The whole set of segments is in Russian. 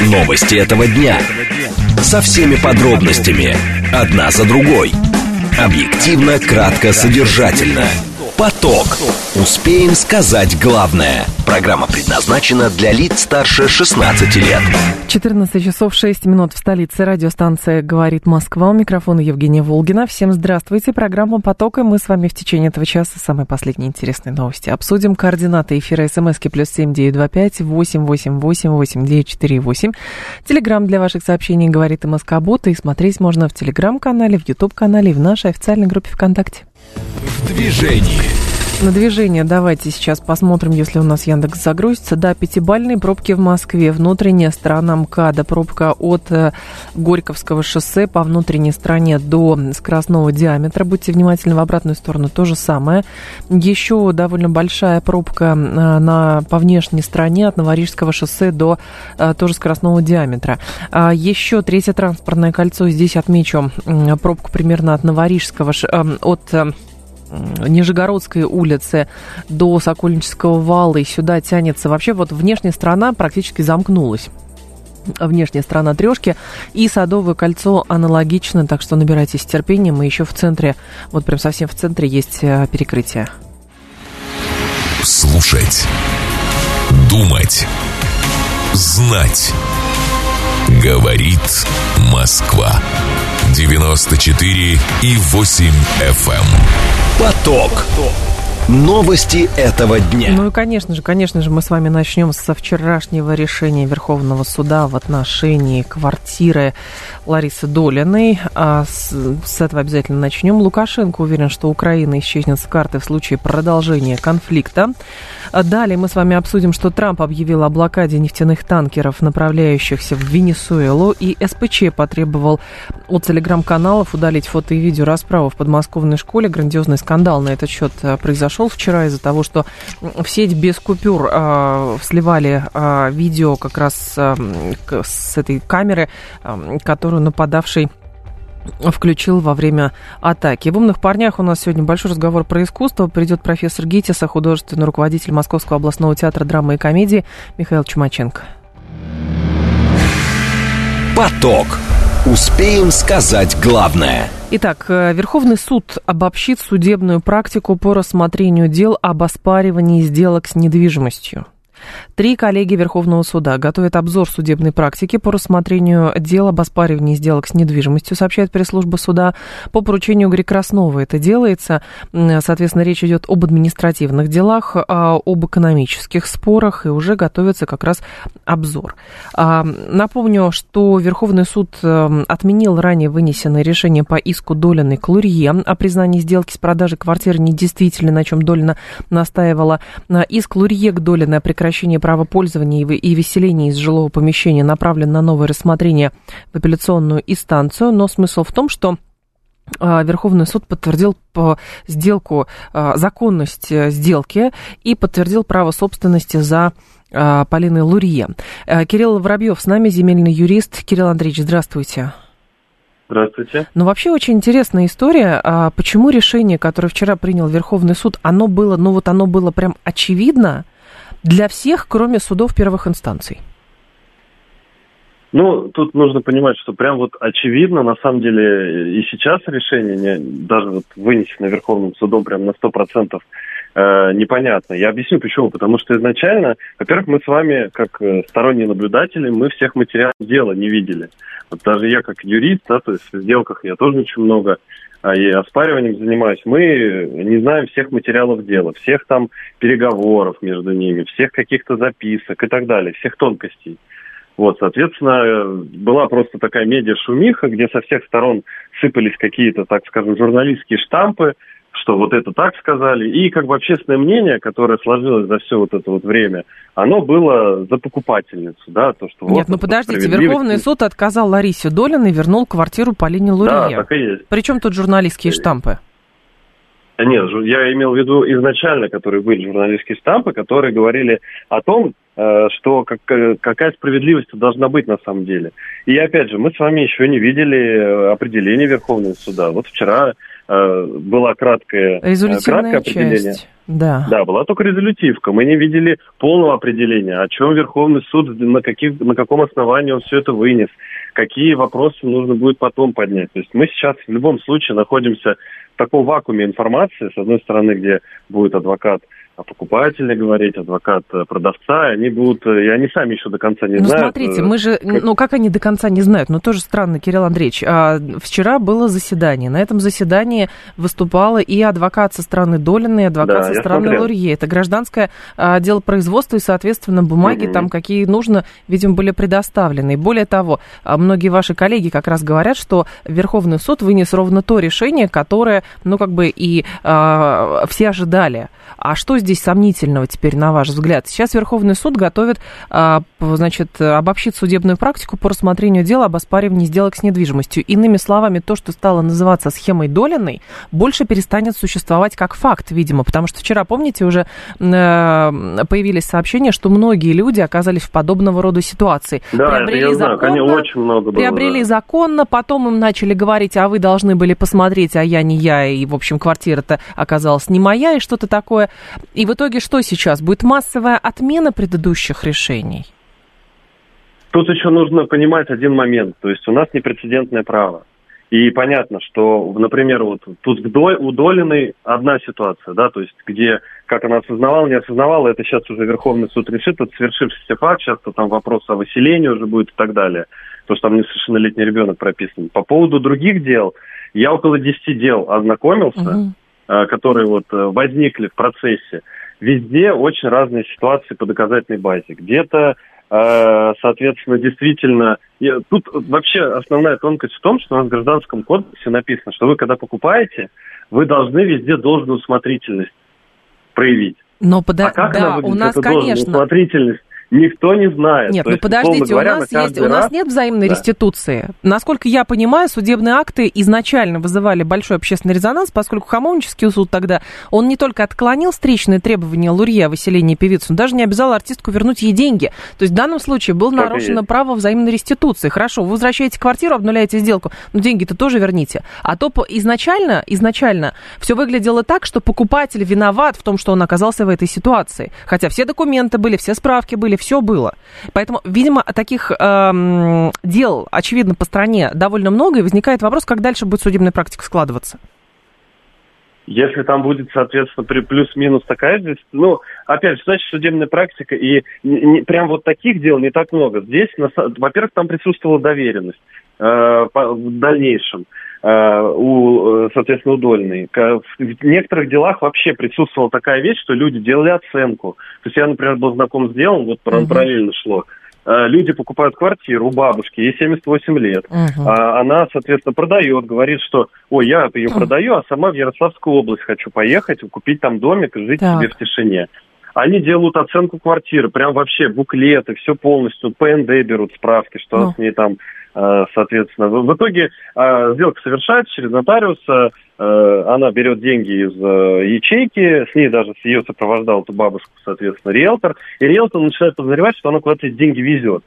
Новости этого дня. Со всеми подробностями. Одна за другой. Объективно, кратко, содержательно. Поток. Успеем сказать главное. Программа предназначена для лиц старше 16 лет. 14 часов 6 минут в столице. Радиостанция «Говорит Москва». У микрофона Евгения Волгина. Всем здравствуйте. Программа «Поток». И мы с вами в течение этого часа самые последние интересные новости обсудим. Координаты эфира СМСки +7 925 888 8948. Телеграм для ваших сообщений «Говорит МСК-бот». И смотреть можно в Телеграм-канале, в Ютуб-канале и в нашей официальной группе ВКонтакте. В движении. На движение давайте сейчас посмотрим, если у нас Яндекс загрузится. Да, 5-бальные пробки в Москве. Внутренняя сторона МКАДа. Пробка от Горьковского шоссе по внутренней стороне до скоростного диаметра. Будьте внимательны, в обратную сторону то же самое. Еще довольно большая пробка по внешней стороне от Новорижского шоссе до тоже скоростного диаметра. Еще третье транспортное кольцо. Здесь отмечу пробку примерно от Новорижского, от Нижегородской улицы до Сокольнического вала, и сюда тянется. Вообще вот внешняя сторона практически замкнулась. Внешняя сторона трешки и Садовое кольцо аналогично, так что набирайтесь терпением. И еще в центре, вот прям совсем в центре есть перекрытие. Слушать, думать, знать. Говорит Москва. 94,8 FM. Поток. Новости этого дня. Ну и, конечно же, мы с вами начнем со вчерашнего решения Верховного суда в отношении квартиры Ларисы Долиной. С этого обязательно начнем. Лукашенко уверен, что Украина исчезнет с карты в случае продолжения конфликта. Далее мы с вами обсудим, что Трамп объявил о блокаде нефтяных танкеров, направляющихся в Венесуэлу, и СПЧ потребовал от телеграм-каналов удалить фото и видео расправы в подмосковной школе. Грандиозный скандал на этот счет произошел вчера из-за того, что в сеть без купюр сливали видео как раз с этой камеры, которую нападавший включил во время атаки. В «Умных парнях» у нас сегодня большой разговор про искусство. Придет профессор ГИТИСа, художественный руководитель Московского областного театра драмы и комедии Михаил Чумаченко. Поток. Успеем сказать главное. Итак, Верховный суд обобщит судебную практику по рассмотрению дел об оспаривании сделок с недвижимостью. 3 коллеги Верховного суда готовят обзор судебной практики по рассмотрению дел об оспаривании сделок с недвижимостью, сообщает пресс-служба суда. По поручению Игоря Краснова это делается. Соответственно, речь идет об административных делах, об экономических спорах, и уже готовится как раз обзор. Напомню, что Верховный суд отменил ранее вынесенное решение по иску Долиной к Лурье о признании сделки с продажей квартиры недействительной, на чем Долина настаивала. Иск Лурье к Долиной о прекращении права пользования и выселения из жилого помещения направлен на новое рассмотрение в апелляционную инстанцию, но смысл в том, что Верховный суд подтвердил законность сделки и подтвердил право собственности за Полиной Лурье. Кирилл Воробьев с нами, земельный юрист. Кирилл Андреевич, здравствуйте. Здравствуйте. Ну, вообще очень интересная история. Почему решение, которое вчера принял Верховный суд, оно было прям очевидно для всех, кроме судов первых инстанций? Ну, тут нужно понимать, что прям вот очевидно, на самом деле, и сейчас решение, даже вот вынесенное Верховным судом прям на 100% непонятно. Я объясню почему. Потому что изначально, во-первых, мы с вами, как сторонние наблюдатели, мы всех материалов дела не видели. Вот даже я как юрист, да, то есть в сделках я тоже очень много и оспариванием занимаюсь, мы не знаем всех материалов дела, всех там переговоров между ними, всех каких-то записок и так далее, всех тонкостей. Вот, соответственно, была просто такая медиа-шумиха, где со всех сторон сыпались какие-то, так скажем, журналистские штампы, что вот это так сказали. И как бы общественное мнение, которое сложилось за все вот это вот время, оно было за покупательницу, да, то, что... Нет, вот, подождите, Верховный суд отказал Ларисе Долиной и вернул квартиру Полине Лурье. Да, так и есть. Причем тут журналистские штампы? Нет, я имел в виду изначально, которые были журналистские штампы, которые говорили о том, что какая справедливость должна быть на самом деле. И опять же, мы с вами еще не видели определение Верховного суда. Вот вчера было краткое определение. Часть. Да. Да, была только резолютивка. Мы не видели полного определения, о чем Верховный суд, на каком основании он все это вынес, какие вопросы нужно будет потом поднять. То есть мы сейчас в любом случае находимся в таком вакууме информации, с одной стороны, где будет адвокат покупателя говорить, адвокат продавца, они будут, и они сами еще до конца не знают. Смотрите, мы же, как они до конца не знают, тоже странно, Кирилл Андреевич. Вчера было заседание, на этом заседании выступала и адвокат со стороны Долиной, и адвокат со стороны Лурье. Это гражданское дело производства, и, соответственно, бумаги там какие нужно, видимо, были предоставлены. И более того, многие ваши коллеги как раз говорят, что Верховный суд вынес ровно то решение, которое, и все ожидали. А что здесь сомнительного теперь, на ваш взгляд? Сейчас Верховный суд готовит, обобщить судебную практику по рассмотрению дела об оспаривании сделок с недвижимостью. Иными словами, то, что стало называться схемой Долиной, больше перестанет существовать как факт, видимо, потому что вчера, помните, уже появились сообщения, что многие люди оказались в подобного рода ситуации. Да, это я знаю, конечно, очень много было. Приобрели законно, потом им начали говорить, а вы должны были посмотреть, а я не я, и, в общем, квартира-то оказалась не моя, и что-то такое. И в итоге что сейчас? Будет массовая отмена предыдущих решений? Тут еще нужно понимать один момент. То есть у нас непрецедентное право. И понятно, что, например, вот тут у Долиной одна ситуация, да, то есть где, как она осознавала, не осознавала, это сейчас уже Верховный суд решит, это свершившийся факт, сейчас там вопрос о выселении уже будет и так далее, потому что там несовершеннолетний ребенок прописан. По поводу других дел, я около 10 дел ознакомился, которые вот возникли в процессе. Везде очень разные ситуации по доказательной базе. Где-то, соответственно, действительно... Тут вообще основная тонкость в том, что у нас в Гражданском кодексе написано, что вы, когда покупаете, вы должны везде должную усмотрительность проявить. Но как она выглядит, у нас, конечно... Усмотрительность? Никто не знает. Нет, подождите, у нас нет взаимной реституции. Насколько я понимаю, судебные акты изначально вызывали большой общественный резонанс, поскольку Хамовнический суд тогда, он не только отклонил встречные требования Лурье о выселении певицы, он даже не обязал артистку вернуть ей деньги. То есть в данном случае было нарушено право взаимной реституции. Хорошо, вы возвращаете квартиру, обнуляете сделку, но деньги-то тоже верните. А то изначально все выглядело так, что покупатель виноват в том, что он оказался в этой ситуации. Хотя все документы были, все справки были, все было. Поэтому, видимо, таких дел, очевидно, по стране довольно много, и возникает вопрос, как дальше будет судебная практика складываться. Если там будет, соответственно, плюс-минус такая же, опять же, значит, судебная практика, и прям вот таких дел не так много. Здесь, во-первых, там присутствовала доверенность в дальнейшем. Соответственно, у Долиной. В некоторых делах вообще присутствовала такая вещь, что люди делали оценку. То есть я, например, был знаком с делом, вот параллельно шло. Люди покупают квартиру у бабушки, ей 78 лет. Она, соответственно, продает, говорит, что я ее продаю, а сама в Ярославскую область хочу поехать, купить там домик и жить себе в тишине. Они делают оценку квартиры, прям вообще буклеты, все полностью, ПНД берут справки, что с ней там, соответственно. В итоге сделка совершается через нотариуса, она берет деньги из ячейки, с ней даже ее сопровождал эту бабушку, соответственно, риэлтор, и риэлтор начинает подозревать, что она куда-то эти деньги везет.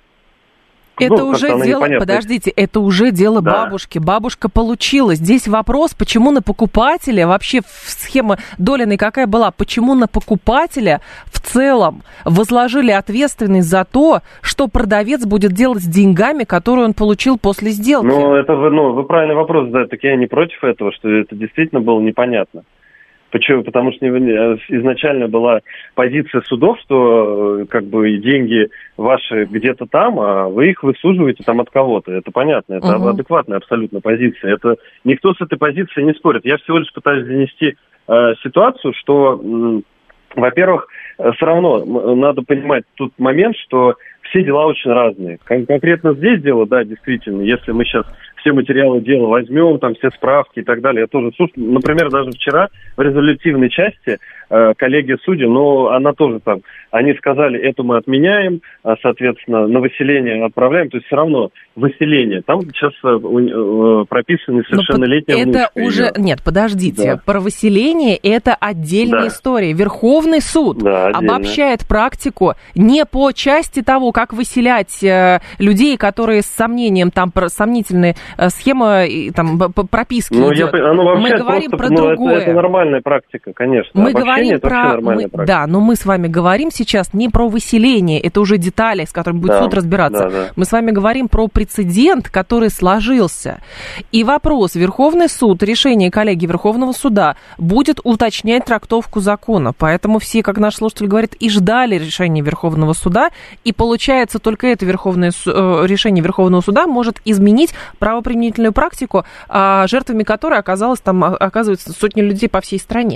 Это уже дело, подождите, это уже дело бабушки. Бабушка получила. Здесь вопрос, почему на покупателя, вообще схема Долиной какая была, почему на покупателя в целом возложили ответственность за то, что продавец будет делать с деньгами, которые он получил после сделки? Вы правильный вопрос задаете, так я не против этого, что это действительно было непонятно. Почему? Потому что изначально была позиция судов, что деньги ваши где-то там, а вы их высуживаете там от кого-то. Это понятно, это адекватная абсолютно позиция. Это никто с этой позицией не спорит. Я всего лишь пытаюсь донести ситуацию, что, во-первых, все равно надо понимать тут момент, что все дела очень разные. Конкретно здесь дело, да, действительно, если мы сейчас все материалы дела возьмем, там все справки и так далее, я тоже слушаю. Например, даже вчера в резолютивной части коллегия судей, она тоже там, они сказали, это мы отменяем, соответственно, на выселение отправляем, то есть все равно выселение. Там сейчас прописаны несовершеннолетняя внучка. Это уже... Нет, подождите. Да. Про выселение это отдельная история. Верховный суд обобщает практику не по части того, как выселять людей, которые с сомнением, там сомнительные схемы там, прописки идет. Мы говорим про другое. Это нормальная практика, конечно. Мы говорим говорим про... Да, но мы с вами говорим сейчас не про выселение, это уже детали, с которыми будет суд разбираться. Да. Мы с вами говорим про прецедент, который сложился. И вопрос, Верховный суд, решение коллегии Верховного суда будет уточнять трактовку закона. Поэтому все, как наш слушатель говорит, и ждали решения Верховного суда, и получается, только это решение Верховного суда может изменить правоприменительную практику, жертвами которой оказываются сотни людей по всей стране.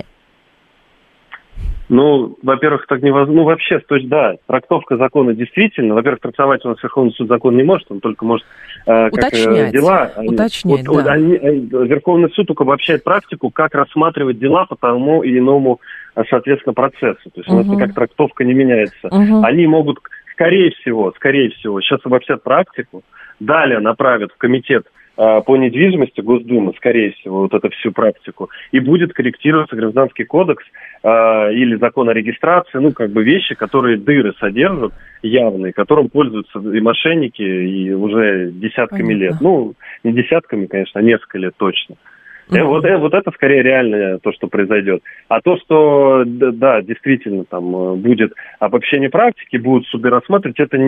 Ну, во-первых, так невозможно. Ну, вообще, то есть, да, трактовка закона действительно. Во-первых, трактовать у нас Верховный суд закон не может, он только может уточнять, дела. Уточнять, да. Верховный суд только обобщает практику, как рассматривать дела по тому или иному, соответственно, процессу. То есть у нас никак трактовка не меняется. Они могут, скорее всего, сейчас обобщат практику, далее направят в комитет по недвижимости Госдумы, скорее всего, вот эту всю практику, и будет корректироваться Гражданский кодекс или закон о регистрации, ну, как бы вещи, которые дыры содержат явные, которым пользуются и мошенники, и уже десятками лет. Ну, не десятками, конечно, а несколько лет точно. Вот это скорее реальное то, что произойдет. А то, что, да, действительно, там будет обобщение практики, будут суды рассматривать, это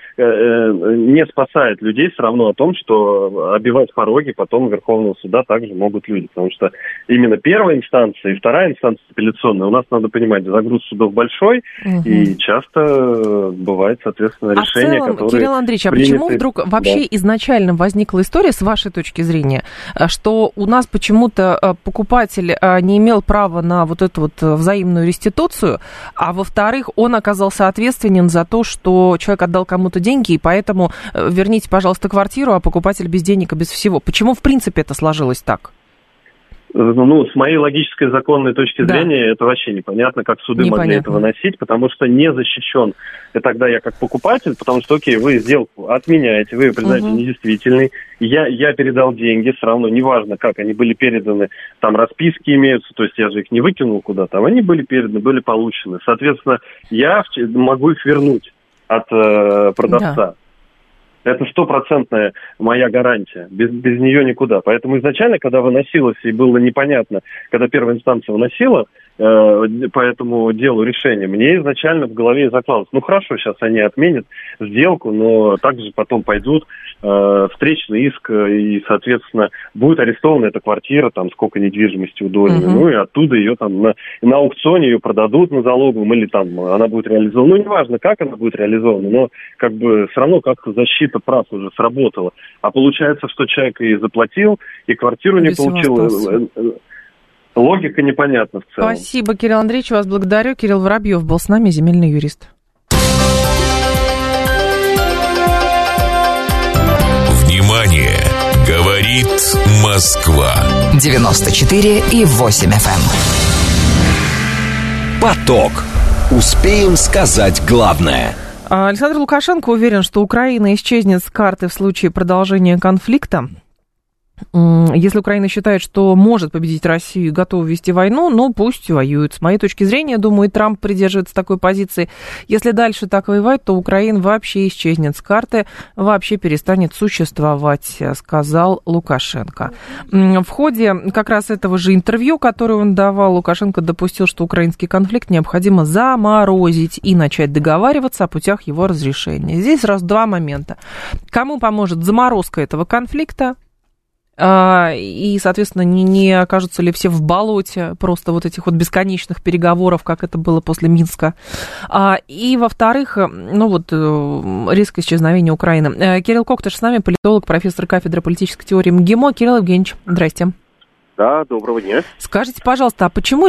не спасает людей все равно о том, что обивать пороги потом Верховного суда также могут люди. Потому что именно первая инстанция и вторая инстанция апелляционная, у нас, надо понимать, загруз судов большой, и часто бывает, соответственно, решение, которое... Кирилл Андреевич, а почему вдруг вообще изначально возникла история, с вашей точки зрения, что у нас почему-то покупатель не имел права на вот эту вот взаимную реституцию, а во-вторых, он оказался ответственен за то, что человек отдал кому-то деньги, и поэтому верните, пожалуйста, квартиру, а покупатель без денег и без всего. Почему, в принципе, это сложилось так? Ну, с моей логической законной точки зрения, это вообще непонятно, как суды могли это выносить, потому что не защищен. И тогда я как покупатель, потому что, окей, вы сделку отменяете, вы ее признаете недействительной, я передал деньги, все равно, неважно, как они были переданы, там расписки имеются, то есть я же их не выкинул куда-то, они были переданы, были получены. Соответственно, я могу их вернуть от продавца. Да. Это 100% моя гарантия. Без нее никуда. Поэтому изначально, когда выносилось, и было непонятно, когда первая инстанция выносила по этому делу решение, мне изначально в голове закладывалось, ну хорошо, сейчас они отменят сделку, но также потом пойдут встречный иск, и, соответственно, будет арестована эта квартира, там сколько недвижимости у Долины, ну и оттуда ее там на аукционе ее продадут на залоговом, или там она будет реализована. Ну, неважно, как она будет реализована, но как бы все равно как-то защита прав уже сработала. А получается, что человек и заплатил, и квартиру не получил. Логика непонятна в целом. Спасибо, Кирилл Андреевич, вас благодарю. Кирилл Воробьев был с нами, земельный юрист. Внимание! Говорит Москва. 94,8 FM. Поток. Успеем сказать главное. Александр Лукашенко уверен, что Украина исчезнет с карты в случае продолжения конфликта. Если Украина считает, что может победить Россию и готова вести войну, ну, пусть воюют. С моей точки зрения, думаю, Трамп придерживается такой позиции. Если дальше так воевать, то Украина вообще исчезнет с карты, вообще перестанет существовать, сказал Лукашенко. В ходе как раз этого же интервью, которое он давал, Лукашенко допустил, что украинский конфликт необходимо заморозить и начать договариваться о путях его разрешения. Здесь сразу два момента. Кому поможет заморозка этого конфликта? И, соответственно, не окажутся ли все в болоте просто вот этих вот бесконечных переговоров, как это было после Минска. И, во-вторых, ну вот, риск исчезновения Украины. Кирилл Коктыш с нами, политолог, профессор кафедры политической теории МГИМО. Кирилл Евгеньевич, здрасте. Да, доброго дня. Скажите, пожалуйста, а почему,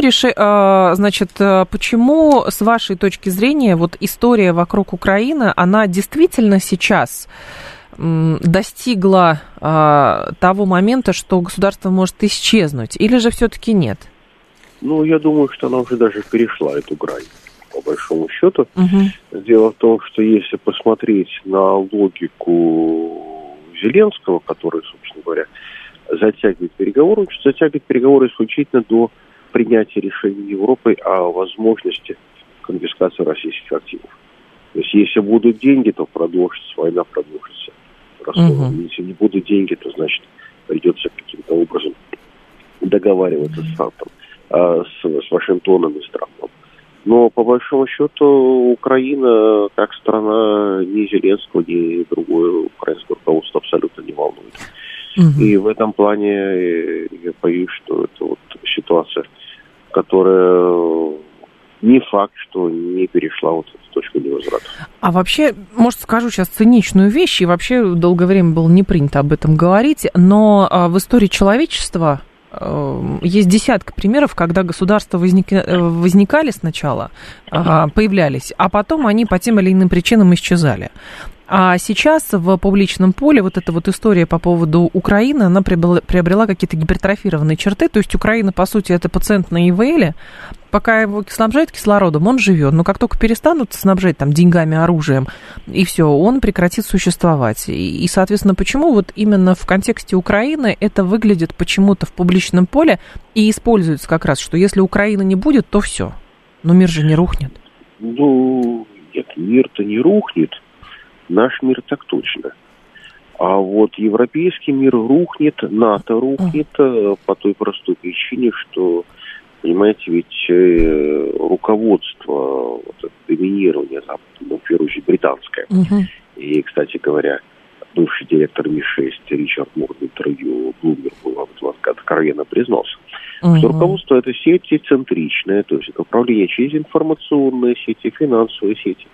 почему, с вашей точки зрения, вот история вокруг Украины, она действительно сейчас достигла того момента, что государство может исчезнуть, или же все-таки нет? Ну, я думаю, что она уже даже перешла эту грань, по большому счету. Дело в том, что если посмотреть на логику Зеленского, который, собственно говоря, затягивает переговоры, он затягивает переговоры исключительно до принятия решения Европы о возможности конфискации российских активов. То есть, если будут деньги, то продолжится война, продолжится. Если не будут деньги, то, значит, придется каким-то образом договариваться с Вашингтоном и с Трампом. Но, по большому счету, Украина, как страна, ни Зеленского, ни другое украинское руководство абсолютно не волнует. И в этом плане я боюсь, что это вот ситуация, которая не факт, что не перешла вот эту точку невозврата. А вообще, может, скажу сейчас циничную вещь, и вообще долгое время было не принято об этом говорить, но в истории человечества есть десятки примеров, когда государства возникали сначала, появлялись, а потом они по тем или иным причинам исчезали. А сейчас в публичном поле вот эта вот история по поводу Украины, она приобрела какие-то гипертрофированные черты. То есть Украина, по сути, это пациент на ИВЛ. Пока его снабжают кислородом, он живет. Но как только перестанут снабжать там деньгами, оружием, и все, он прекратит существовать. И, соответственно, почему вот именно в контексте Украины это выглядит почему-то в публичном поле и используется как раз, что если Украины не будет, то все. Но мир же не рухнет. Ну, нет, мир-то не рухнет. Наш мир так точно. А вот европейский мир рухнет, НАТО рухнет по той простой причине, что, понимаете, ведь руководство, вот, доминирование Запада, ну, в первую очередь, британское. И, кстати говоря, бывший директор Ми-6 Ричард Мур в интервью Блумбергу откровенно признался, что руководство это сети центричные, то есть это управление через информационные сети, финансовые сети.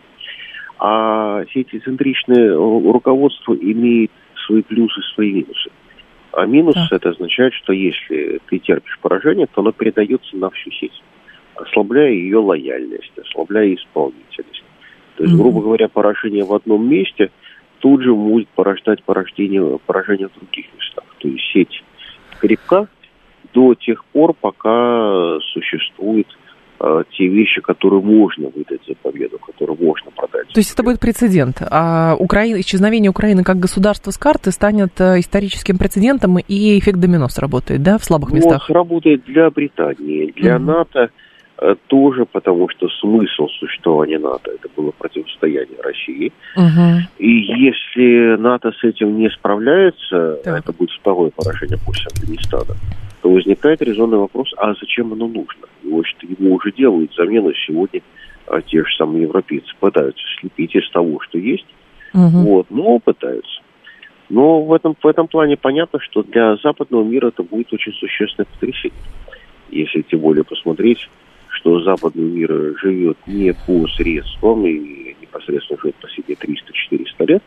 А сети центричные руководство имеет свои плюсы, свои минусы. А минус это означает, что если ты терпишь поражение, то оно передается на всю сеть, ослабляя ее лояльность, ослабляя исполнительность. То есть, грубо говоря, поражение в одном месте тут же будет порождать поражение в других местах. То есть сеть крепка до тех пор, пока существует те вещи, которые можно выдать за победу, которые можно продать. То есть это будет прецедент. А исчезновение Украины как государства с карты станет историческим прецедентом, и эффект домино сработает, да, в слабых местах? Сработает для Британии, для НАТО тоже, потому что смысл существования НАТО это было противостояние России. И если НАТО с этим не справляется, это будет второе поражение после Афганистана, то возникает резонный вопрос, а зачем оно нужно? Его уже делают замену сегодня, те же самые европейцы пытаются слепить из того, что есть, но пытаются. Но в этом плане понятно, что для западного мира это будет очень существенное потрясение. Если тем более посмотреть, что западный мир живет не по средствам и непосредственно живет по себе 300-400 лет,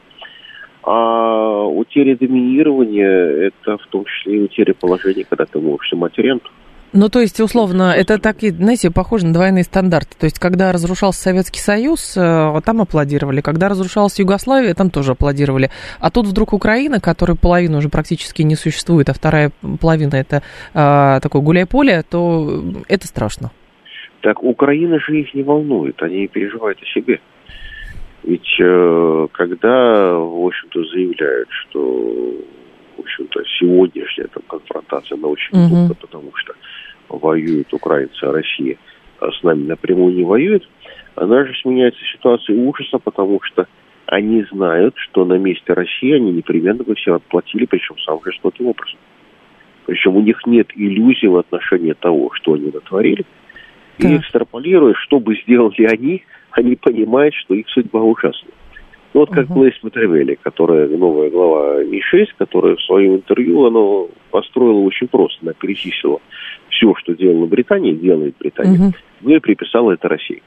а утеря доминирования – это в том числе и утеря положения, когда ты можешь материанту. Ну, то есть, условно, это так, знаете, похоже на двойные стандарты. То есть, когда разрушался Советский Союз, там аплодировали. Когда разрушалась Югославия, там тоже аплодировали. А тут вдруг Украина, которая половина уже практически не существует, а вторая половина – это такое гуляй-поле, то это страшно. Так Украина же их не волнует, они переживают о себе. Ведь когда, в общем-то, заявляют, что, в общем-то, сегодняшняя там конфронтация, она очень трудна, потому что воюют украинцы, а Россия с нами напрямую не воюет, она же сменяется ситуацией ужаса, потому что они знают, что на месте России они непременно бы все отплатили, причем самым жестоким образом. Причем у них нет иллюзий в отношении того, что они натворили. И экстраполируя, что бы сделали они понимают, что их судьба ужасна. Ну, вот как Блейс Матревелли, которая новая глава Ми-6, которая в своем интервью, она построила очень просто. Она перечислила все, что делала Британия, делает Британия. И приписала это России.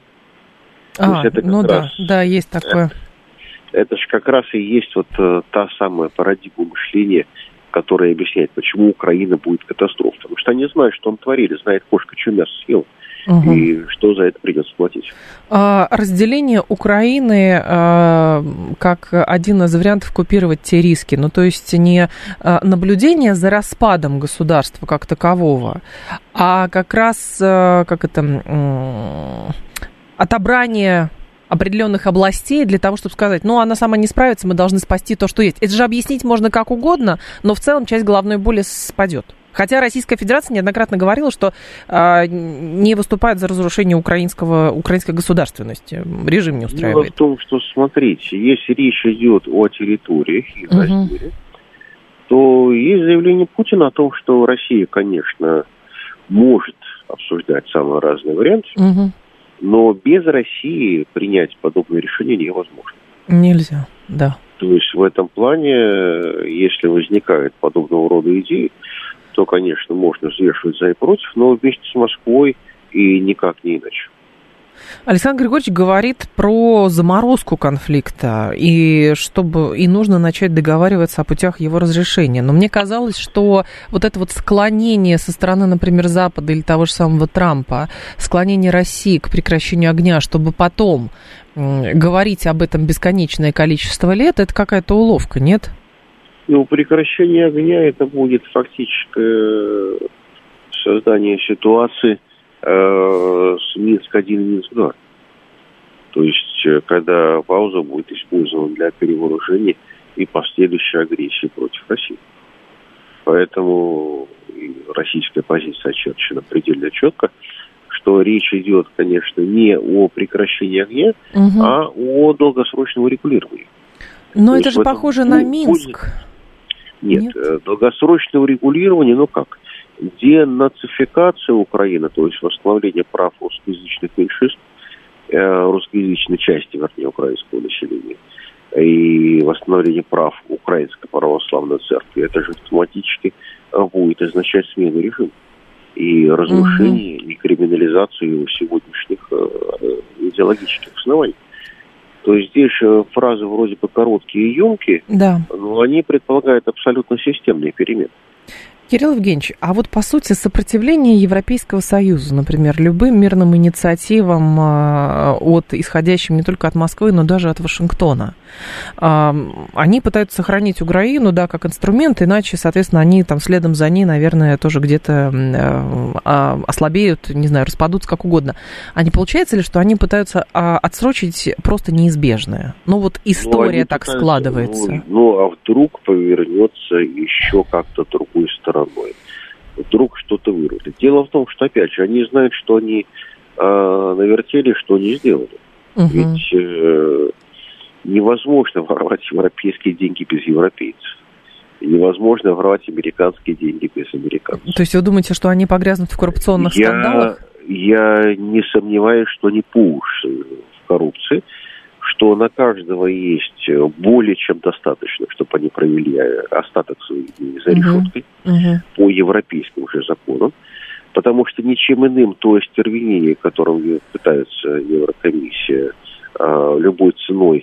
Да, есть такое. Это же как раз и есть вот та самая парадигма мышления, которая объясняет, почему Украина будет катастрофой. Потому что они знают, что он творили, знает кошка, что мясо съела. И что за это придется платить? Разделение Украины как один из вариантов купировать те риски. Ну, то есть не наблюдение за распадом государства как такового, а как раз отобрание определенных областей для того, чтобы сказать, ну, она сама не справится, мы должны спасти то, что есть. Это же объяснить можно как угодно, но в целом часть головной боли спадет. Хотя Российская Федерация неоднократно говорила, что не выступает за разрушение украинской государственности. Режим не устраивает. Дело в том, что, смотрите, если речь идет о территориях и размере, то есть заявление Путина о том, что Россия, конечно, может обсуждать самые разные варианты. Но без России принять подобное решение невозможно. Нельзя, да. То есть в этом плане, если возникает подобного рода идеи, то, конечно, можно взвешивать за и против, но вместе с Москвой и никак не иначе. Александр Григорьевич говорит про заморозку конфликта, и нужно начать договариваться о путях его разрешения. Но мне казалось, что вот это вот склонение со стороны, например, Запада или того же самого Трампа, склонение России к прекращению огня, чтобы потом говорить об этом бесконечное количество лет, это какая-то уловка, нет? Ну, прекращение огня, это будет фактическое создание ситуации с Минск-1 и Минск-2. То есть, когда пауза будет использована для перевооружения и последующей агрессии против России. Поэтому российская позиция очерчена предельно четко, что речь идет, конечно, не о прекращении огня, а о долгосрочном урегулировании. Но это же похоже на Минск. Нет, долгосрочное урегулирование, денацификация Украины, то есть восстановление прав русскоязычных меньшинств, русскоязычной части, украинского населения, и восстановление прав Украинской православной церкви, это же автоматически будет означать смену режима и разрушение, и криминализацию сегодняшних идеологических оснований. То есть здесь фразы вроде бы короткие и емкие, но они предполагают абсолютно системные перемены. Кирилл Евгеньевич, а вот по сути сопротивление Европейского Союза, например, любым мирным инициативам, исходящим не только от Москвы, но даже от Вашингтона, они пытаются сохранить Украину, как инструмент, иначе, соответственно, они там следом за ней, наверное, тоже где-то ослабеют, не знаю, распадутся как угодно. А не получается ли, что они пытаются отсрочить просто неизбежное? История так складывается. А вдруг повернется еще как-то другой стороной? Вдруг что-то вырулит. Дело в том, что, опять же, они знают, что они навертели, что они сделали. Ведь невозможно воровать европейские деньги без европейцев. Невозможно воровать американские деньги без американцев. То есть вы думаете, что они погрязнут в коррупционных скандалах? Я не сомневаюсь, что они по уши в коррупции, что на каждого есть более чем достаточно, чтобы они провели остаток своих дней за решеткой по европейским уже законам, потому что ничем иным то остервенение, которым пытается Еврокомиссия любой ценой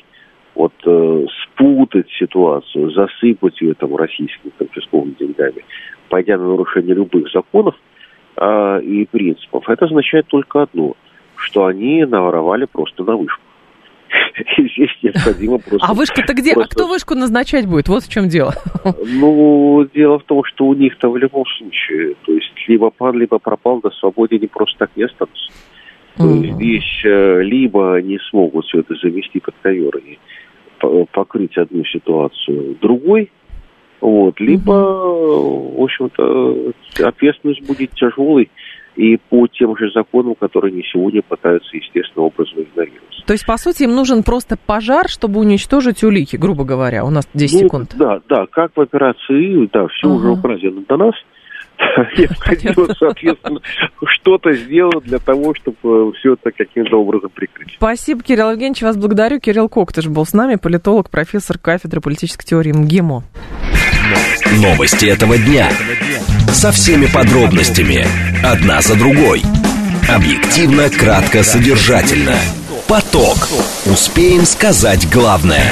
спутать ситуацию, засыпать ее российскими конфискованными деньгами, пойдя на нарушение любых законов и принципов, это означает только одно, что они наворовали просто на вышку. И здесь необходимо просто... А вышка-то где? А кто вышку назначать будет? Вот в чем дело. Дело в том, что у них-то в любом случае, то есть либо пан, либо пропал, на свободе они просто так не останутся. То есть здесь либо они смогут все это завести под ковер и покрыть одну ситуацию другой, либо, в общем-то, ответственность будет тяжелой и по тем же законам, которые они сегодня пытаются естественным образом игнорировать. То есть, по сути, им нужен просто пожар, чтобы уничтожить улики, грубо говоря. У нас 10 секунд. Да, как в операции, все уже украдено до нас. Необходимо, соответственно, что-то сделать для того, чтобы все это каким-то образом прикрыть. Спасибо, Кирилл Евгеньевич, вас благодарю. Кирилл Коктыш был с нами, политолог, профессор кафедры политической теории МГИМО. Новости этого дня. Со всеми подробностями. Одна за другой. Объективно, кратко, содержательно. Поток. Успеем сказать главное.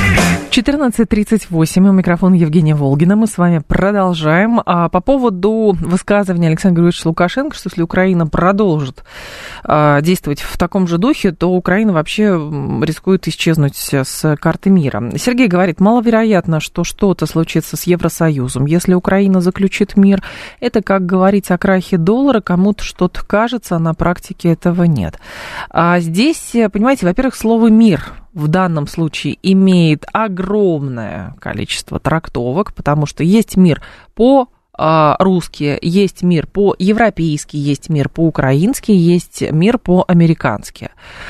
14:38, у микрофона Евгения Волгина. Мы с вами продолжаем. По поводу высказывания Александра Григорьевича Лукашенко, что если Украина продолжит действовать в таком же духе, то Украина вообще рискует исчезнуть с карты мира. Сергей говорит, маловероятно, что что-то случится с Евросоюзом. Если Украина заключит мир, это как говорить о крахе доллара, кому-то что-то кажется, а на практике этого нет. А здесь, понимаете, во-первых, слово «мир» в данном случае имеет огромное количество трактовок, потому что есть мир по-русски, есть мир по-европейски, есть мир по-украински, есть мир по-американски.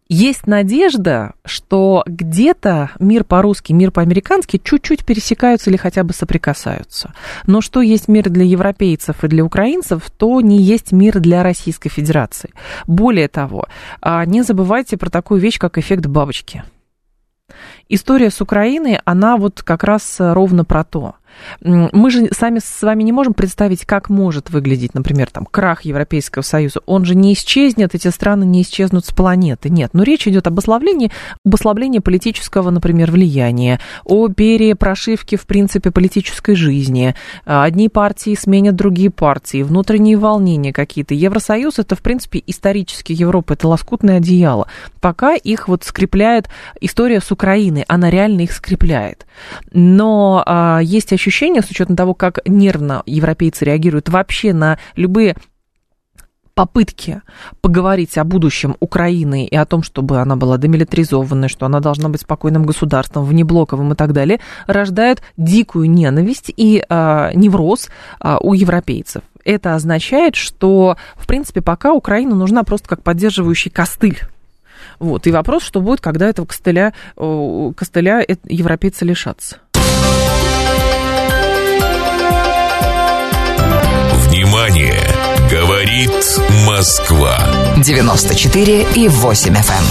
есть надежда, что где-то мир по-русски, мир по-американски чуть-чуть пересекаются или хотя бы соприкасаются. Но что есть мир для европейцев и для украинцев, то не есть мир для Российской Федерации. Более того, не забывайте про такую вещь, как эффект бабочки. История с Украиной, она вот как раз ровно про то. Мы же сами с вами не можем представить, как может выглядеть, например, там, крах Европейского Союза. Он же не исчезнет, эти страны не исчезнут с планеты. Нет, но речь идет об ослаблении политического, например, влияния, о перепрошивке, в принципе, политической жизни. Одни партии сменят другие партии, внутренние волнения какие-то. Евросоюз — это, в принципе, исторически Европа, это лоскутное одеяло. Пока их вот скрепляет история с Украиной, она реально их скрепляет. Но есть ощущение, с учетом того, как нервно европейцы реагируют вообще на любые попытки поговорить о будущем Украины и о том, чтобы она была демилитаризованной, что она должна быть спокойным государством, внеблоковым и так далее, рождают дикую ненависть и невроз у европейцев. Это означает, что, в принципе, пока Украина нужна просто как поддерживающий костыль. Вот. И вопрос, что будет, когда этого костыля европейцы лишатся. Внимание! Говорит Москва. 94,8 FM.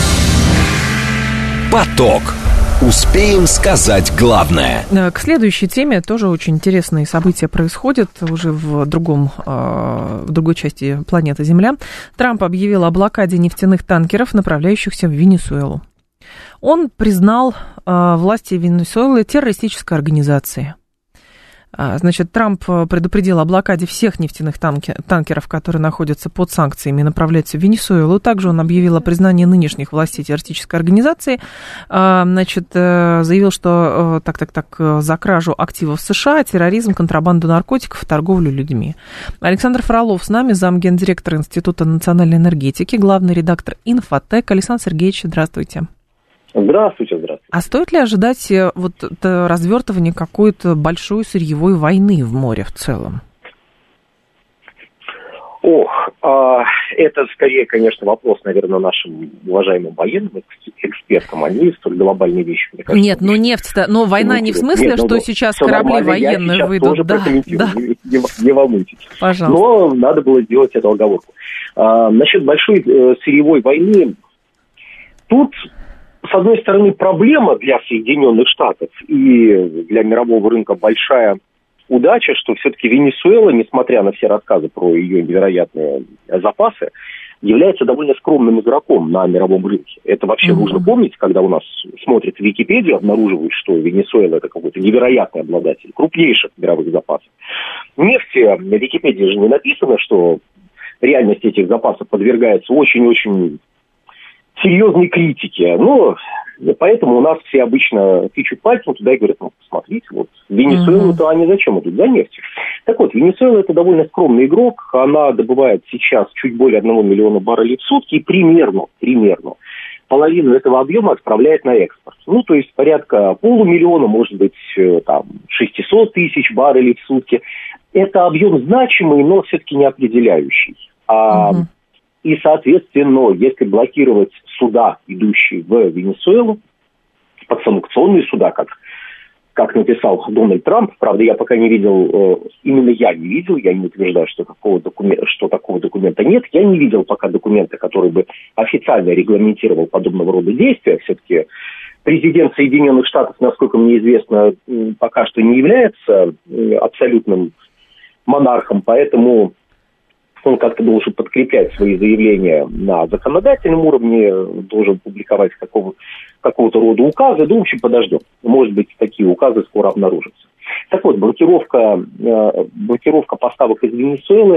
Поток. Успеем сказать главное. К следующей теме тоже очень интересные события происходят уже в другой части планеты Земля. Трамп объявил о блокаде нефтяных танкеров, направляющихся в Венесуэлу. Он признал власти Венесуэлы террористической организацией. Значит, Трамп предупредил о блокаде всех нефтяных танкеров, которые находятся под санкциями и направляются в Венесуэлу. Также он объявил о признании нынешних властей террористической организации. Значит, заявил, что за кражу активов США, терроризм, контрабанду наркотиков и торговлю людьми. Александр Фролов с нами, замгендиректора Института национальной энергетики, главный редактор «Инфотек». Александр Сергеевич, здравствуйте. Здравствуйте, здравствуйте. А стоит ли ожидать вот развертывания какой-то большой сырьевой войны в море в целом? Это скорее, конечно, вопрос, наверное, нашим уважаемым военным экспертам. Они столь глобальные вещи, мне кажется. Нет, нефть-то, война не в смысле, что сейчас корабли военные выйдут. Я тоже прокомментирую, не волнуйтесь. Пожалуйста. Но надо было сделать эту оговорку. Насчет большой сырьевой войны, тут... С одной стороны, проблема для Соединенных Штатов и для мирового рынка большая удача, что все-таки Венесуэла, несмотря на все рассказы про ее невероятные запасы, является довольно скромным игроком на мировом рынке. Это вообще нужно помнить, когда у нас смотрят в Википедию, обнаруживают, что Венесуэла — это какой-то невероятный обладатель крупнейших мировых запасов. Нефти в Википедии же не написано, что реальность этих запасов подвергается очень-очень серьезной критики. Поэтому у нас все обычно тычут пальцем туда и говорят, посмотрите, вот Венесуэлу-то они зачем идут? За нефтью. Так вот, Венесуэла — это довольно скромный игрок. Она добывает сейчас чуть более 1 миллиона баррелей в сутки и примерно половину этого объема отправляет на экспорт. То есть порядка 500 000, может быть, 600 тысяч баррелей в сутки. Это объем значимый, но все-таки не определяющий. И, соответственно, если блокировать суда, идущие в Венесуэлу, подсанкционные суда, как написал Дональд Трамп, правда, я пока не видел, именно я не видел, я не утверждаю, что такого документа нет, я не видел пока документа, который бы официально регламентировал подобного рода действия. Все-таки президент Соединенных Штатов, насколько мне известно, пока что не является абсолютным монархом, поэтому... Он как-то должен подкреплять свои заявления на законодательном уровне, должен публиковать какого-то рода указы. В общем, подождем. Может быть, такие указы скоро обнаружатся. Так вот, блокировка поставок из Венесуэлы,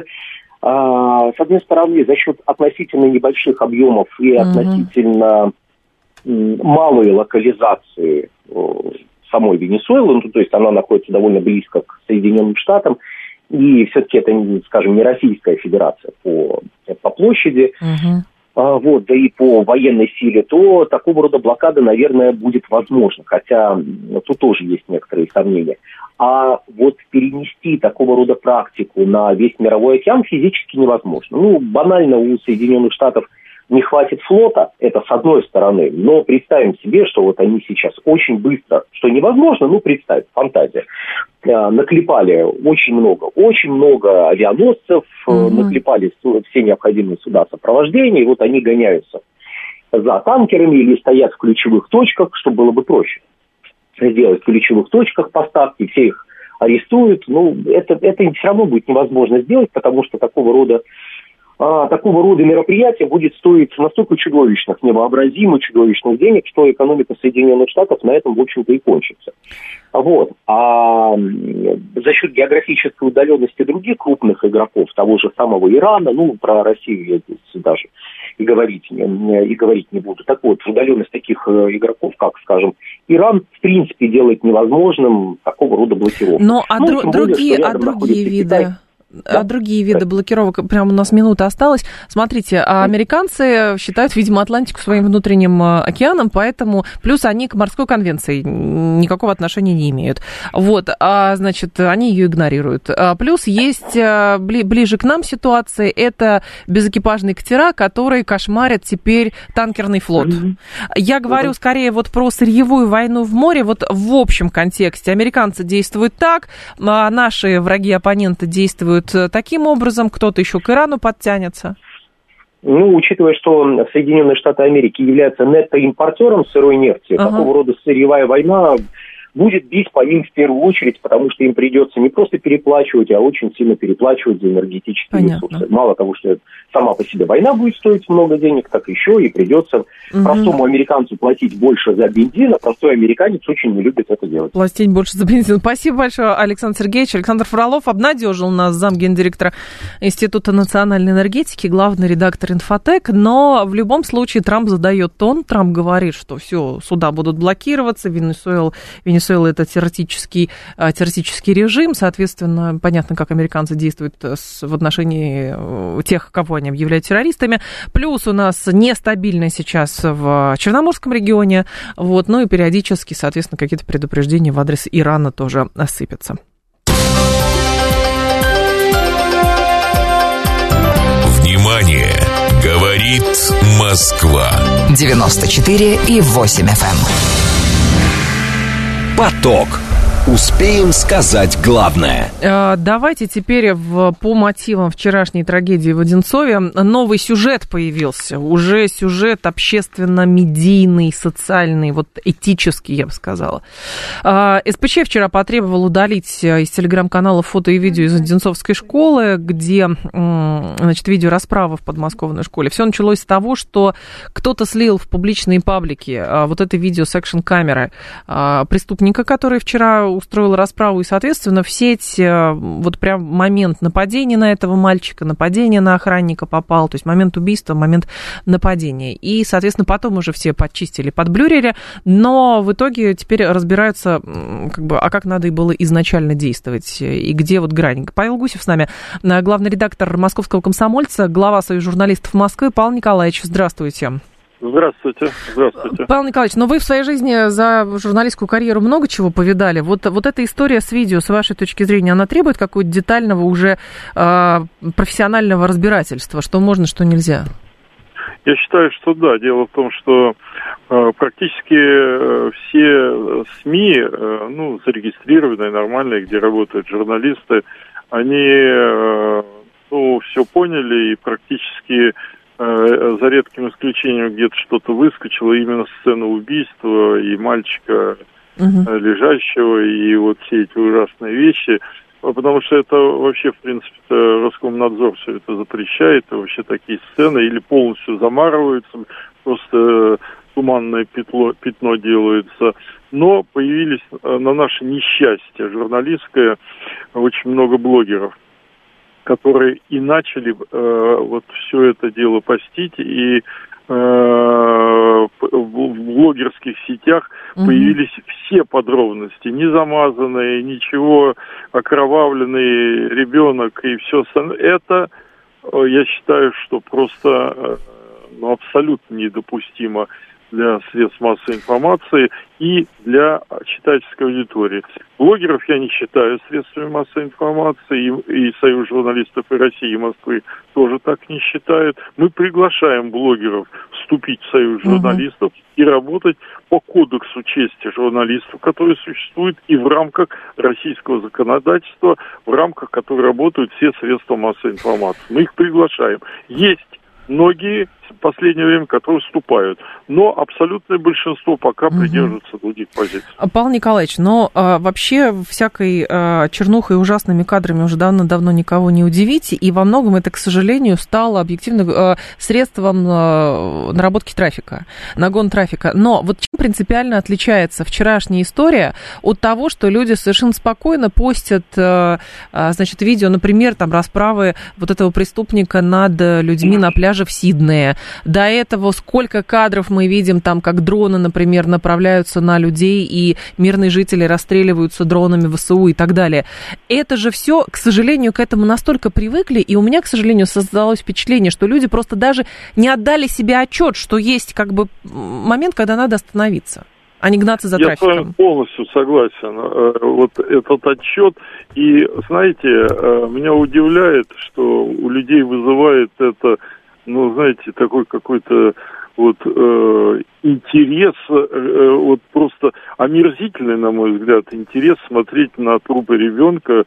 с одной стороны, за счет относительно небольших объемов и относительно малой локализации самой Венесуэлы, то есть она находится довольно близко к Соединенным Штатам, и все-таки это, скажем, не Российская Федерация по площади, да и по военной силе, то такого рода блокада, наверное, будет возможна, хотя тут тоже есть некоторые сомнения. А вот перенести такого рода практику на весь мировой океан физически невозможно. Банально у Соединенных Штатов не хватит флота, это с одной стороны, но представим себе, что вот они сейчас очень быстро, что невозможно, ну представь, фантазия, наклепали очень много авианосцев, наклепали все необходимые суда сопровождения, и вот они гоняются за танкерами или стоят в ключевых точках, чтобы было бы проще сделать в ключевых точках поставки, все их арестуют, ну, это все равно будет невозможно сделать, потому что такого рода мероприятие будет стоить настолько чудовищных, невообразимо чудовищных денег, что экономика Соединенных Штатов на этом, в общем-то, и кончится. Вот. А за счет географической удаленности других крупных игроков, того же самого Ирана, ну, про Россию я здесь даже и говорить не буду. Так вот, удаленность таких игроков, как, скажем, Иран, в принципе, делает невозможным такого рода блокировку. Но другие виды... Да? Другие виды блокировок, прямо у нас минута осталась. Смотрите, американцы считают, видимо, Атлантику своим внутренним океаном, поэтому плюс они к морской конвенции никакого отношения не имеют. Вот, значит, они ее игнорируют. Плюс есть ближе к нам ситуация, это безэкипажные катера, которые кошмарят теперь танкерный флот. Я говорю скорее вот про сырьевую войну в море, вот в общем контексте. Американцы действуют так, наши враги-оппоненты действуют таким образом, кто-то еще к Ирану подтянется? Ну, учитывая, что Соединенные Штаты Америки являются нетто-импортером сырой нефти, такого рода сырьевая война будет бить по ним в первую очередь, потому что им придется не просто переплачивать, а очень сильно переплачивать за энергетические ресурсы. Мало того, что сама по себе война будет стоить много денег, так еще и придется простому американцу платить больше за бензин, а простой американец очень не любит это делать. Платить больше за бензин. Спасибо большое, Александр Сергеевич. Александр Фролов обнадежил нас, замгендиректора Института национальной энергетики, главный редактор «Инфотек». Но в любом случае Трамп задает тон. Трамп говорит, что все, суда будут блокироваться, Венесуэла это теоретический режим, соответственно, понятно, как американцы действуют в отношении тех, кого они объявляют террористами. Плюс у нас нестабильно сейчас в Черноморском регионе, вот, ну и периодически, соответственно, какие-то предупреждения в адрес Ирана тоже осыпятся. Внимание! Говорит Москва. 94,8 FM. Поток. Успеем сказать главное. Давайте теперь по мотивам вчерашней трагедии в Одинцове. Новый сюжет появился. Уже сюжет общественно-медийный, социальный, вот этический, я бы сказала. СПЧ вчера потребовал удалить из телеграм-канала фото и видео из Одинцовской школы, где, значит, видео расправы в подмосковной школе. Все началось с того, что кто-то слил в публичные паблики вот это видео с экшн-камеры преступника, который вчера устроил расправу, и, соответственно, в сеть вот прям момент нападения на этого мальчика, нападения на охранника попал, то есть момент убийства, момент нападения. И, соответственно, потом уже все подчистили, подблюрили, но в итоге теперь разбираются, как бы, а как надо и было изначально действовать, и где вот грань. Павел Гусев с нами, главный редактор «Московского комсомольца», глава Союза журналистов Москвы. Павел Николаевич, здравствуйте. Здравствуйте. Павел Николаевич, но вы в своей жизни за журналистскую карьеру много чего повидали. Вот эта история с видео, с вашей точки зрения, она требует какого-то детального уже профессионального разбирательства, что можно, что нельзя? Я считаю, что да. Дело в том, что практически все СМИ, зарегистрированные, нормальные, где работают журналисты, они все поняли и практически за редким исключением где-то что-то выскочило, именно сцена убийства и мальчика лежащего, и вот все эти ужасные вещи, потому что это вообще, в принципе, Роскомнадзор все это запрещает, и вообще такие сцены или полностью замарываются, просто туманное пятно делается. Но появились на наше несчастье журналистское очень много блогеров, которые и начали вот все это дело постить, и в блогерских сетях появились все подробности, не замазанные, ничего, окровавленный ребенок и все остальное. Это, я считаю, что просто абсолютно недопустимо. для средств массовой информации и для читательской аудитории. Блогеров я не считаю средствами массовой информации, и Союз журналистов и России, и Москвы тоже так не считают. Мы приглашаем блогеров вступить в Союз журналистов и работать по кодексу чести журналистов, который существует и в рамках российского законодательства, в рамках которого работают все средства массовой информации. Мы их приглашаем. Есть многие в последнее время, которые вступают, но абсолютное большинство пока придерживаются других позиций. Павел Николаевич, но вообще всякой чернухой и ужасными кадрами уже давно никого не удивите, и во многом это, к сожалению, стало объективно средством наработки трафика, нагон трафика. Но вот чем принципиально отличается вчерашняя история от того, что люди совершенно спокойно постят, значит, видео, например, там расправы вот этого преступника над людьми на пляже в Сиднее. До этого сколько кадров мы видим там, как дроны, например, направляются на людей, и мирные жители расстреливаются дронами ВСУ и так далее. Это же все, к сожалению, к этому настолько привыкли, и у меня, к сожалению, создалось впечатление, что люди просто даже не отдали себе отчет, что есть как бы момент, когда надо остановиться, а не гнаться за трафиком. Я с вами полностью согласен. Вот этот отчет. И, знаете, меня удивляет, что у людей вызывает это, ну, знаете, такой какой-то вот интерес, вот просто омерзительный, на мой взгляд, интерес смотреть на трупы ребенка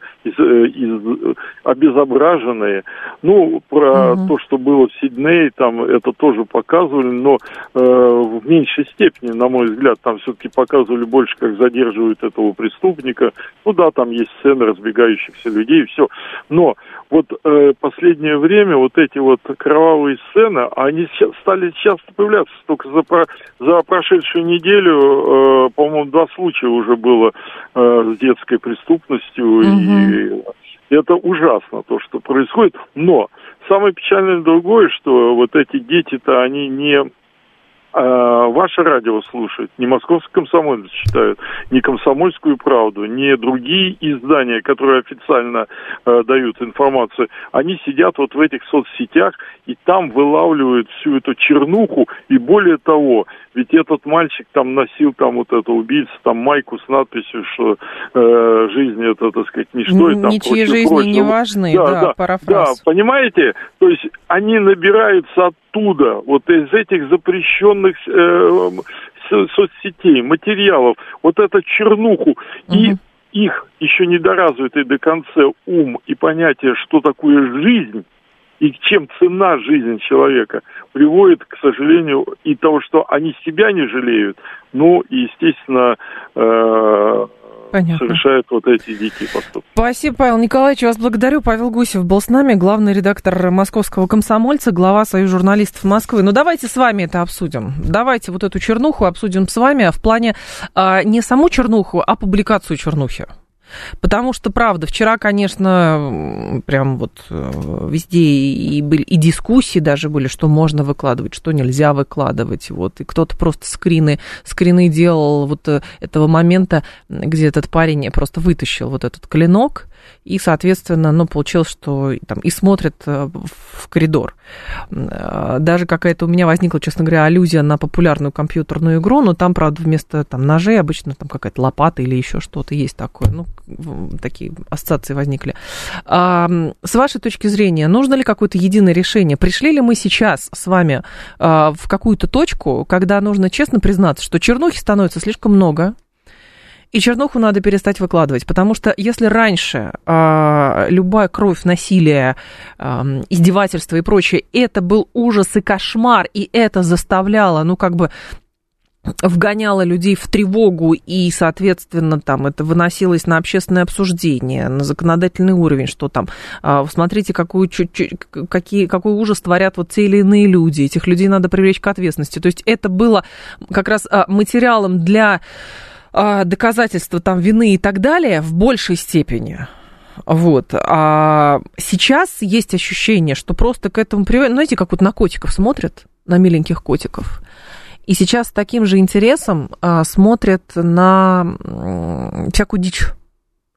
обезображенные. Ну, про то, что было в Сиднее, там это тоже показывали, но в меньшей степени, на мой взгляд, там все-таки показывали больше, как задерживают этого преступника. Ну да, там есть сцены разбегающихся людей, и все. Но вот последнее время вот эти вот кровавые сцены, они стали часто появляться. Только за прошедшую неделю, по-моему, 2 случая уже было с детской преступностью, и это ужасно, то, что происходит. Но самое печальное другое, что вот эти дети-то, они не ваше радио слушают, не Московский комсомолец читают, не Комсомольскую правду, не другие издания, которые официально дают информацию. Они сидят вот в этих соцсетях и там вылавливают всю эту чернуху. И более того, ведь этот мальчик там носил, там вот это убийца, там майку с надписью, что жизнь это, так сказать, ничто. Ничьи жизни не важны, да, парафраз. Да, понимаете? То есть они набираются оттуда, вот из этих запрещенных соцсетей, материалов, вот эту чернуху, и их еще недоразвитый до конца ум и понятие, что такое жизнь, и чем цена жизни человека, приводит, к сожалению, и того, что они себя не жалеют, ну, и, естественно, совершают вот эти дикие поступки. Спасибо, Павел Николаевич, вас благодарю. Павел Гусев был с нами, главный редактор «Московского комсомольца», глава Союза журналистов Москвы. Ну, давайте с вами это обсудим. Давайте вот эту чернуху обсудим с вами в плане не саму чернуху, а публикацию чернухи. Потому что, правда, вчера, конечно, прям вот везде и были и дискуссии даже были, что можно выкладывать, что нельзя выкладывать. Вот. И кто-то просто скрины делал вот этого момента, где этот парень просто вытащил вот этот клинок, и, соответственно, ну, получилось, что там и смотрят в коридор. Даже какая-то у меня возникла, честно говоря, аллюзия на популярную компьютерную игру, но там, правда, вместо там ножей обычно там какая-то лопата или еще что-то есть такое. Ну, такие ассоциации возникли. С вашей точки зрения, нужно ли какое-то единое решение? Пришли ли мы сейчас с вами в какую-то точку, когда нужно честно признаться, что чернухи становится слишком много, и чернуху надо перестать выкладывать, потому что если раньше любая кровь, насилие, издевательство и прочее, это был ужас и кошмар, и это заставляло, ну, как бы вгоняло людей в тревогу, и, соответственно, там это выносилось на общественное обсуждение, на законодательный уровень, что там, смотрите, какой ужас творят вот те или иные люди, этих людей надо привлечь к ответственности. То есть это было как раз материалом для доказательства там вины и так далее в большей степени. Вот. А сейчас есть ощущение, что просто к этому приводят, знаете, как вот на котиков смотрят, на миленьких котиков. И сейчас с таким же интересом смотрят на всякую дичь,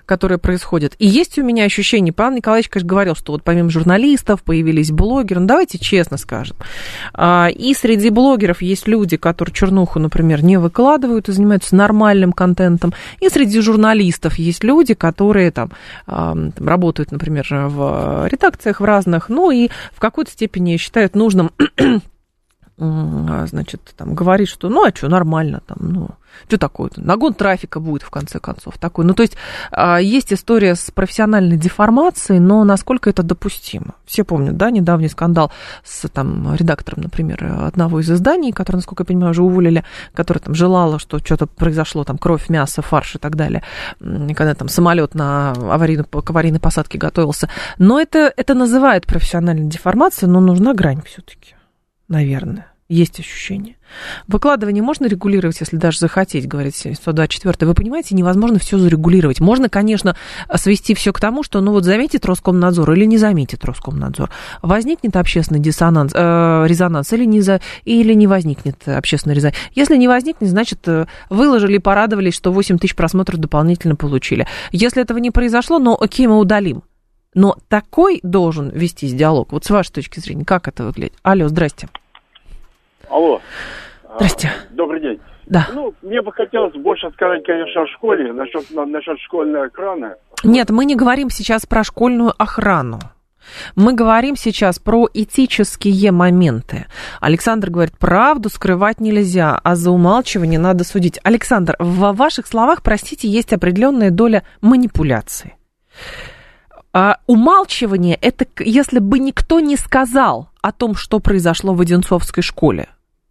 которые происходят. И есть у меня ощущение, Павел Николаевич, конечно, говорил, что вот помимо журналистов появились блогеры, ну, давайте честно скажем, и среди блогеров есть люди, которые чернуху, например, не выкладывают и занимаются нормальным контентом, и среди журналистов есть люди, которые там работают, например, в редакциях в разных, ну, и в какой-то степени считают нужным, значит, там, говорить, что, ну, а что, нормально, там, ну, что такое-то, нагон трафика будет, в конце концов, такой. Ну, то есть, есть история с профессиональной деформацией, но насколько это допустимо? Все помнят, да, недавний скандал с, там, редактором, например, одного из изданий, который, насколько я понимаю, уже уволили, которая там желала, что что-то произошло, там, кровь, мясо, фарш и так далее, когда там самолет к аварийной посадке готовился. Но это называют профессиональной деформацией, но нужна грань все-таки, наверное. Есть ощущение. Выкладывание можно регулировать, если даже захотеть, говорит 124. Вы понимаете, невозможно все зарегулировать. Можно, конечно, свести все к тому, что, ну вот, заметит Роскомнадзор или не заметит Роскомнадзор. Возникнет общественный резонанс или не возникнет общественный резонанс. Если не возникнет, значит, выложили, порадовались, что 8 тысяч просмотров дополнительно получили. Если этого не произошло, ну окей, мы удалим. Но такой должен вестись диалог. Вот с вашей точки зрения, как это выглядит? Алло, здрасте. Алло. Здрасте. Добрый день. Да. Ну, мне бы хотелось больше сказать, конечно, о школе, насчет школьной охраны. Нет, мы не говорим сейчас про школьную охрану. Мы говорим сейчас про этические моменты. Александр говорит, правду скрывать нельзя, а за умалчивание надо судить. Александр, в ваших словах, простите, есть определенная доля манипуляции. Умалчивание – это если бы никто не сказал о том, что произошло в Одинцовской школе.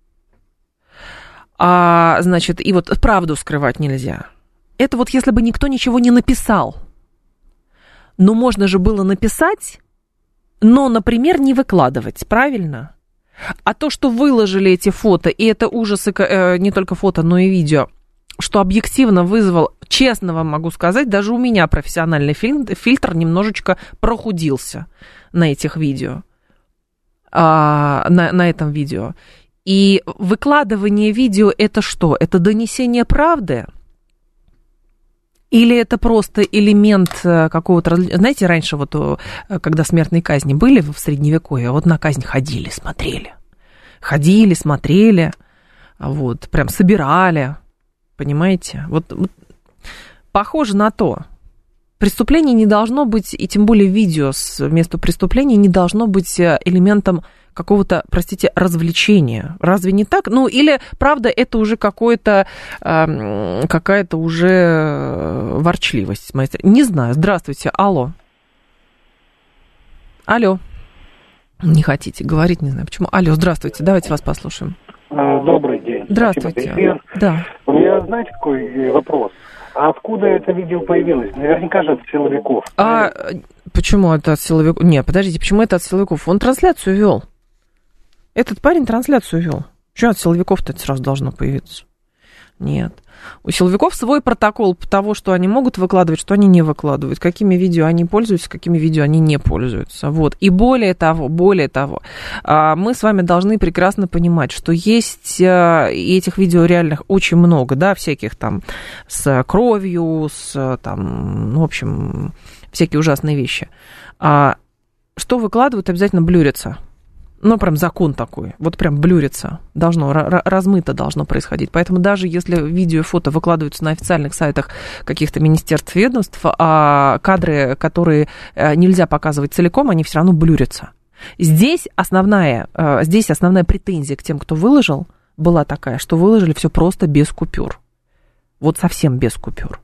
Значит, и вот правду скрывать нельзя. Это вот если бы никто ничего не написал. Но можно же было написать, но, например, не выкладывать, правильно? А то, что выложили эти фото, и это ужасы, не только фото, но и видео, что объективно вызвал, честно вам могу сказать, даже у меня профессиональный фильтр немножечко прохудился на этих видео, на этом видео. И выкладывание видео – это что? Это донесение правды? Или это просто элемент какого-то... Знаете, раньше вот, когда смертные казни были в Средневековье, вот на казнь ходили, смотрели. Ходили, смотрели, вот, прям собирали. Понимаете? Вот похоже на то. Преступление не должно быть, и тем более видео с места преступления не должно быть элементом какого-то, простите, развлечения. Разве не так? Ну, или, правда, это уже какая-то уже ворчливость. Не знаю. Здравствуйте. Алло. Алло. Не хотите говорить, не знаю почему. Алло, здравствуйте. Давайте вас послушаем. Добрый день. Здравствуйте. Да. У меня, знаете, какой вопрос? А откуда это видео появилось? Наверняка же от силовиков. Почему это от силовиков? Нет, подождите, почему это от силовиков? Он трансляцию вел. Этот парень трансляцию вел. Что от силовиков-то это сразу должно появиться? Нет. У силовиков свой протокол того, что они могут выкладывать, что они не выкладывают, какими видео они пользуются, какими видео они не пользуются. Вот. И более того, мы с вами должны прекрасно понимать, что есть этих видео реальных очень много, да, всяких там с кровью, в общем, всякие ужасные вещи. Что выкладывают, обязательно блюрится. Ну, прям закон такой, вот прям блюрится, размыто должно происходить. Поэтому даже если видео и фото выкладываются на официальных сайтах каких-то министерств, ведомств, а кадры, которые нельзя показывать целиком, они все равно блюрятся. Здесь основная претензия к тем, кто выложил, была такая, что выложили все просто без купюр. Вот совсем без купюр.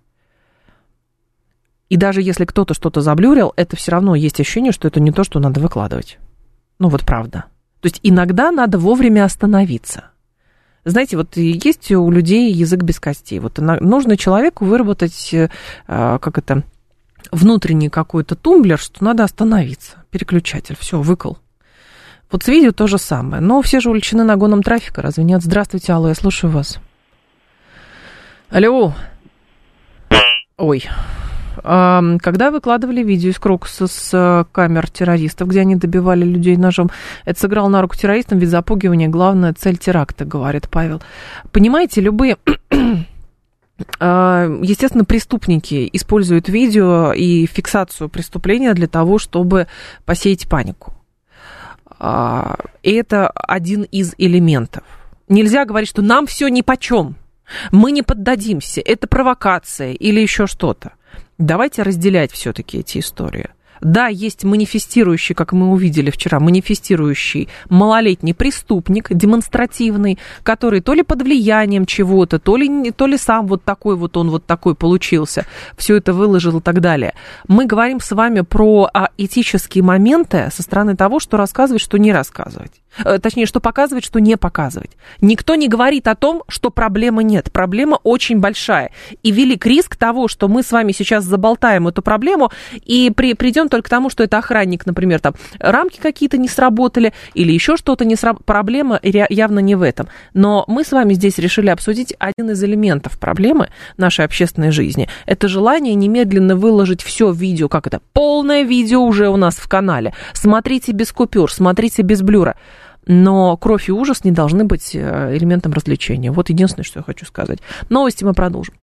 И даже если кто-то что-то заблюрил, это все равно есть ощущение, что это не то, что надо выкладывать. Ну, вот правда. То есть иногда надо вовремя остановиться. Знаете, вот есть у людей язык без костей. Вот нужно человеку выработать, внутренний какой-то тумблер, что надо остановиться. Переключатель, все, выкл. Вот с видео то же самое. Но все же увлечены нагоном трафика, разве нет? Здравствуйте, алло, я слушаю вас. Алло. Ой. Когда выкладывали видео из Крокуса с камер террористов, где они добивали людей ножом, это сыграло на руку террористам, ведь запугивание – главная цель теракта, говорит Павел. Понимаете, любые Естественно, преступники используют видео и фиксацию преступления для того, чтобы посеять панику. И это один из элементов. Нельзя говорить, что нам все нипочем, мы не поддадимся, это провокация или еще что-то. Давайте разделять все-таки эти истории. Да, есть манифестирующий, как мы увидели вчера, манифестирующий малолетний преступник, демонстративный, который то ли под влиянием чего-то, то ли сам вот такой вот он вот такой получился, все это выложил и так далее. Мы говорим с вами про этические моменты со стороны того, что рассказывать, что не рассказывать. Точнее, что показывать, что не показывать. Никто не говорит о том, что проблемы нет. Проблема очень большая. И велик риск того, что мы с вами сейчас заболтаем эту проблему и придем только к тому, что это охранник, например, там рамки какие-то не сработали или еще что-то не сработало. Проблема явно не в этом. Но мы с вами здесь решили обсудить один из элементов проблемы нашей общественной жизни. Это желание немедленно выложить все видео, как это, полное видео уже у нас в канале. Смотрите без купюр, смотрите без блюра. Но кровь и ужас не должны быть элементом развлечения. Вот единственное, что я хочу сказать. Новости мы продолжим.